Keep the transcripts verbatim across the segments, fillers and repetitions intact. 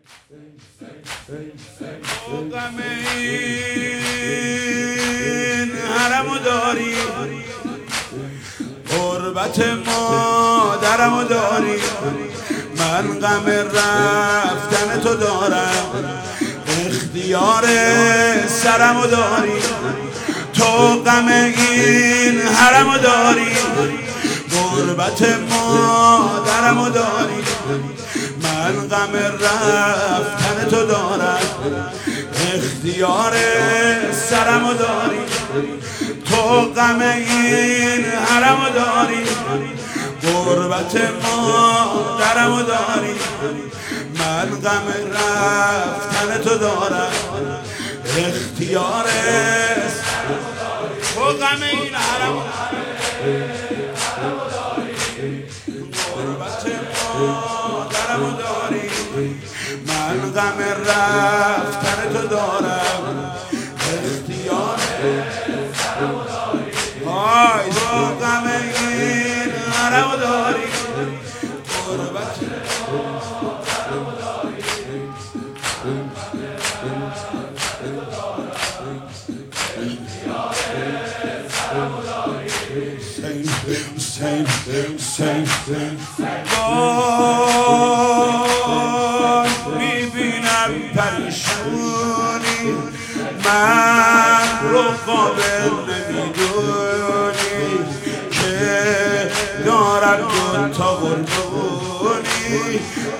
تو غم این حرمو داری، غربت مادرمو داری، من غم رفتن تو دارم، اختیار سرمو داری. تو غم این حرمو داری، غربت مادرمو داری، من غم رفتن تو دارم، اختیار سرمو داری. تو غم این حرمو داری، غربت مادرمو داری، من غم رفتن تو دارم، اختیار تو غم این حرمو داری، غربت مادرمو داری، من غم رفتن تو دارم، اختیار های. تو غم این حرمو داری، غربت مادرمو داری، Same, same, same. میبینم پریشونی، من رو قابل نمیدونی که دارم دوتا قربونی،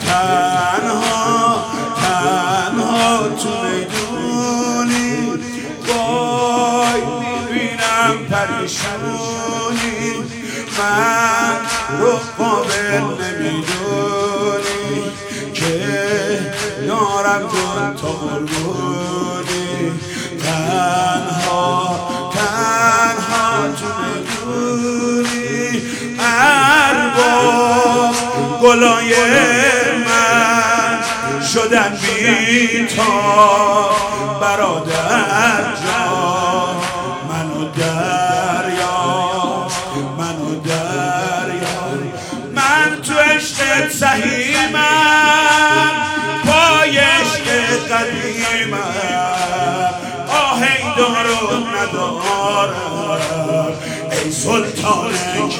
تنها تنها تو میدونی. وای میبینم پریشونی، من رو قابل نمیدونی که دارم دوتا قربونی، تنها تنها تو میدونی. ارباب گلای من شدن بی تا برادر جان، منو دریا منو دریا، من تو عشقت سهیمم، پای عشق قدیمم، آهی دارو ندارم، ای سلطان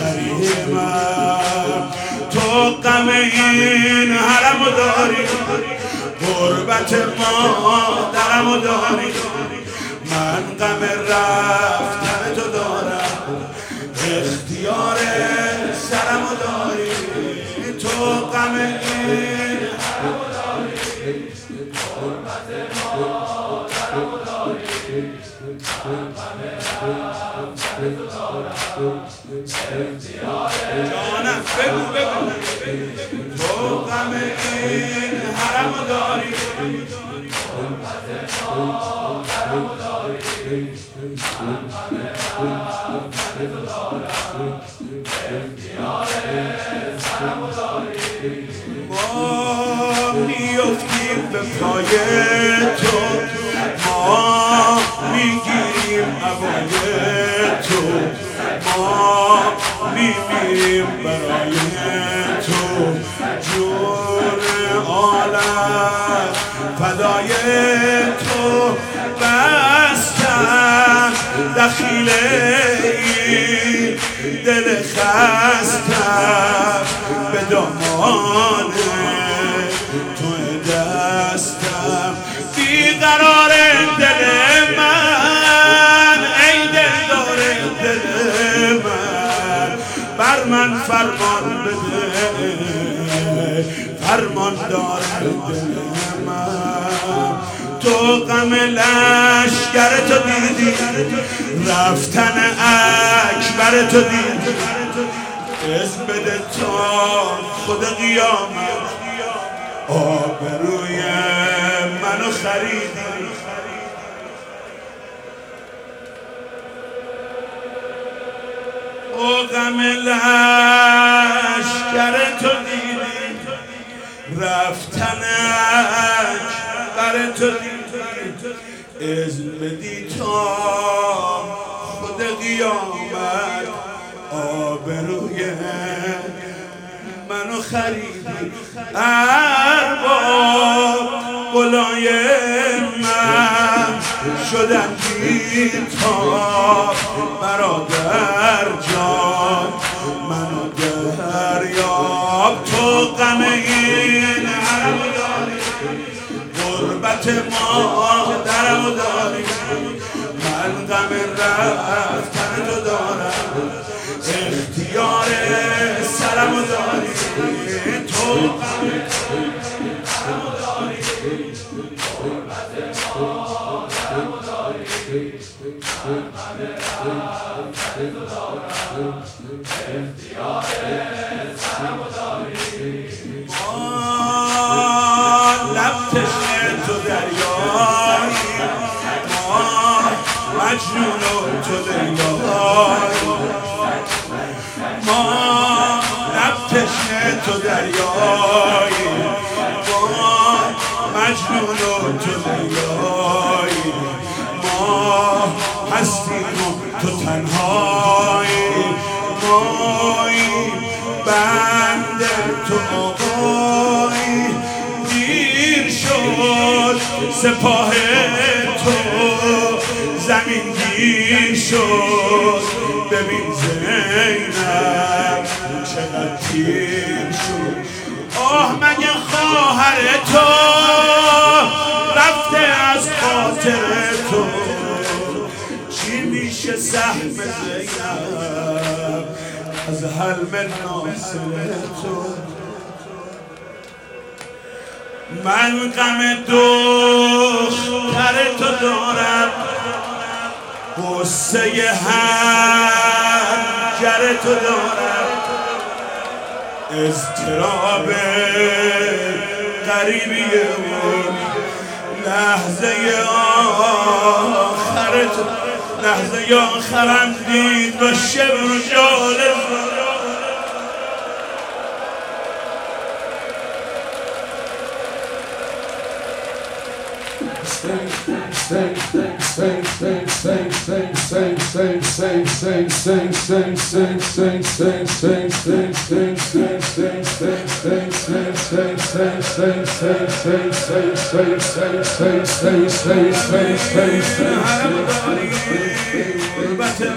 کریمم. تو غم این حرمو داری، غربت مادرمو داری، من غم رفتن تو دارم، اختیار سرمو داری. تو غم این حرمو داری، غربت مادرمو داری، من غم رفتن تو دارم، اختیار جانم بگو بگو. تو غم این حرمو داری، غربت مادرمو داری، من غم رفتن تو دارم، اختیار سرمو داری. ما میفتیم به پای تو، ما میگیریم هوای تو، ما میمیریم برای تو، جون عالم فدای تو. بستم دخیله این دل خستم به دامان تو دستم، بیقرار دل من، ای دلدار دل من، بر من فرمان بده، فرمان دار دل من. تو غم لشگر تو دیدی، رفتن اکبر تو دیدی، اسم بده تا خود قیامت، آبروی منو خریدی. او غم لشگر تو دیدی، رفتن اکبر تو دیدی، اذن بدی تا خود قیامت، آبروی منو خریدی. ارباب گلای من شدن بی‌تاب برادر جان منو دریاب تو غم این عرب داری غربت مادرمو داری من غم رفتن تو دارم اختیار سرمو داری تو غم سرمو داری غربت مادرمو داری من غم رفتن تو دارم اختیار سرمو داری ما لب تشنه تو دریایی ما مجنون و تو دریایی ما لب تشنه تو دریایی ما مجنون و تو دریایی ما هستیم و تو تنهایی مایی بنده تو آقایی دیر شد سپاه تو زمین گیر شد ببین زینب چقدر تیر شد آه مگه خواهر تو رفته از خاطر تو چی میشه سهم زینب از حلم ناصر تو من غم دختر تو دارم غصه هنجر تو دارم اضطراب غریبی اون لحظه آخر تو لحظه آخرم دید با شبر و جالب غربت